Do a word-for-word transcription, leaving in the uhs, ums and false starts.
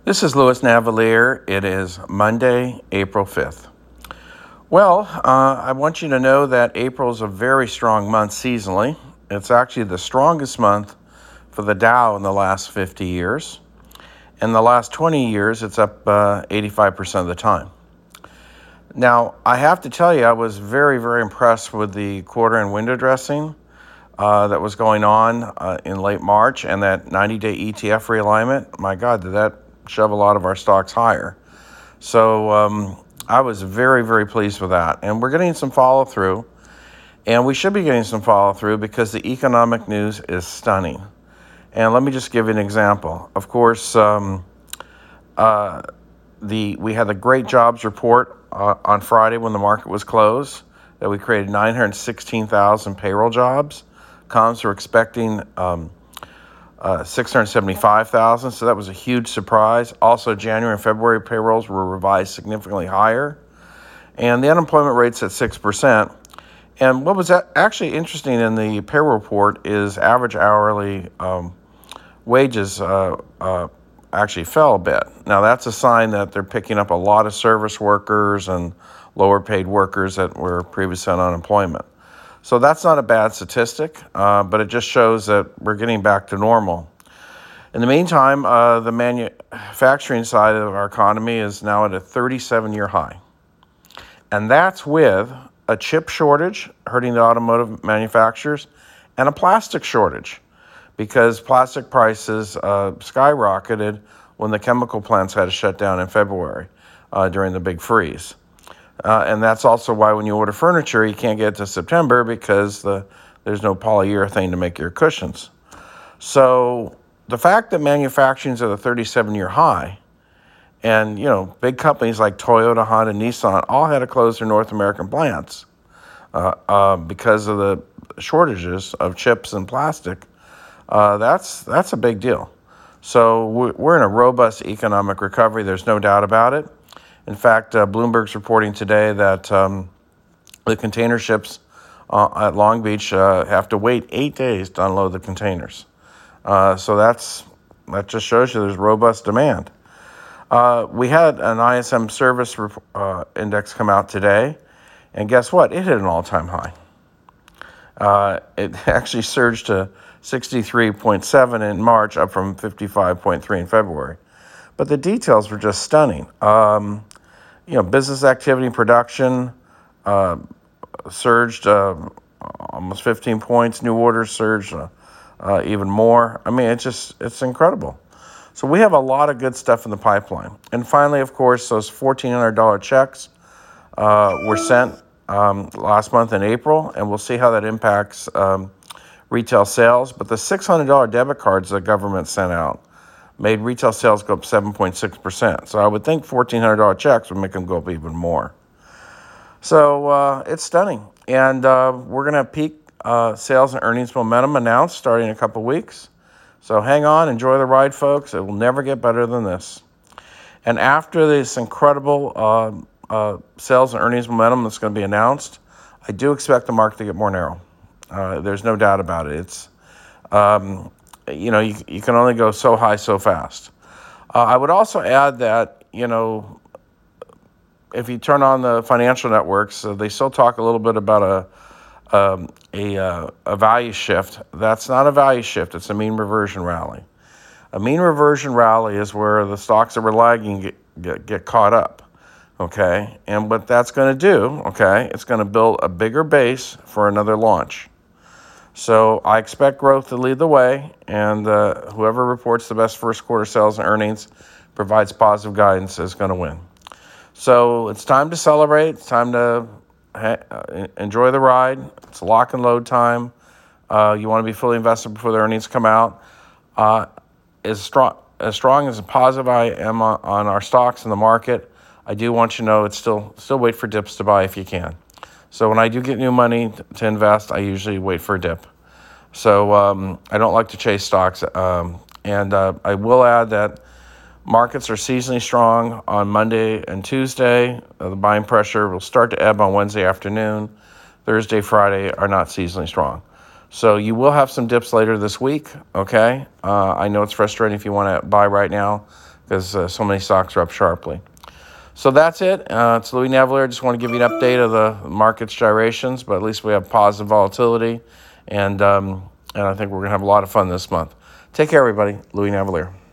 This is Louis Navalier. It is Monday, April fifth. Well, uh, I want you to know that April is a very strong month seasonally. It's actually the strongest month for the Dow in the last fifty years. In the last twenty years, it's up uh, eighty-five percent of the time. Now, I have to tell you, I was very, very impressed with the quarter-end window dressing uh, that was going on uh, in late March and that ninety-day E T F realignment. My God, did that shove a lot of our stocks higher. So um, I was very, very pleased with that. And we're getting some follow-through. And we should be getting some follow-through because the economic news is stunning. And let me just give you an example. Of course, um, uh, the we had a great jobs report uh, on Friday when the market was closed, that we created nine hundred sixteen thousand payroll jobs. Comps were expecting um, uh, six hundred seventy-five thousand, so that was a huge surprise. Also, January and February payrolls were revised significantly higher. And the unemployment rate's at six percent. And what was actually interesting in the payroll report is average hourly um, wages uh, uh, actually fell a bit. Now, that's a sign that they're picking up a lot of service workers and lower paid workers that were previously on unemployment. So that's not a bad statistic, uh, but it just shows that we're getting back to normal. In the meantime, uh, the manufacturing side of our economy is now at a thirty-seven-year high. And that's with a chip shortage hurting the automotive manufacturers and a plastic shortage because plastic prices uh, skyrocketed when the chemical plants had to shut down in February uh, during the big freeze. Uh, and that's also why when you order furniture, you can't get it to September because the, there's no polyurethane to make your cushions. So the fact that manufacturing's at a thirty-seven-year high, and you know, big companies like Toyota, Honda, Nissan all had to close their North American plants uh, uh, because of the shortages of chips and plastic. Uh, that's that's a big deal. So we're in a robust economic recovery. There's no doubt about it. In fact, uh, Bloomberg's reporting today that um, the container ships uh, at Long Beach uh, have to wait eight days to unload the containers. Uh, so that's that just shows you there's robust demand. Uh, we had an I S M service uh, index come out today, and guess what? It hit an all-time high. Uh, it actually surged to sixty-three point seven in March, up from fifty-five point three in February. But the details were just stunning. Um, you know, business activity and production uh, surged uh, almost fifteen points. New orders surged uh, uh, even more. I mean, it's just, it's incredible. So we have a lot of good stuff in the pipeline. And finally, of course, those fourteen hundred dollars checks uh, were sent um, last month in April, and we'll see how that impacts um, retail sales. But the six hundred dollars debit cards the government sent out made retail sales go up seven point six percent. So I would think fourteen hundred dollars checks would make them go up even more. So uh, it's stunning. And uh, we're going to have peak uh, sales and earnings momentum announced starting in a couple weeks. So hang on, enjoy the ride, folks. It will never get better than this. And after this incredible uh, uh, sales and earnings momentum that's going to be announced, I do expect the market to get more narrow. Uh, there's no doubt about it. It's, um, you know, you, you can only go so high so fast. Uh, I would also add that, you know, if you turn on the financial networks, uh, they still talk a little bit about a um, a, uh, a value shift. That's not a value shift. It's a mean reversion rally. A mean reversion rally is where the stocks that were lagging get, get, get caught up, okay? And what that's going to do, okay, it's going to build a bigger base for another launch. So I expect growth to lead the way, and uh, whoever reports the best first quarter sales and earnings provides positive guidance is going to win. So it's time to celebrate. It's time to ha- enjoy the ride. It's lock and load time. Uh, you want to be fully invested before the earnings come out. Uh, as strong as strong as positive I am on, on our stocks in the market, I do want you to know it's still still wait for dips to buy if you can. So when I do get new money to invest, I usually wait for a dip. So um, I don't like to chase stocks. Um, and uh, I will add that markets are seasonally strong on Monday and Tuesday. Uh, the buying pressure will start to ebb on Wednesday afternoon. Thursday, Friday are not seasonally strong. So you will have some dips later this week, okay? Uh, I know it's frustrating if you want to buy right now because uh, so many stocks are up sharply. So that's it. Uh, it's Louis Navellier. Just want to give you an update of the market's gyrations, but at least we have positive volatility, and um, and I think we're going to have a lot of fun this month. Take care, everybody. Louis Navellier.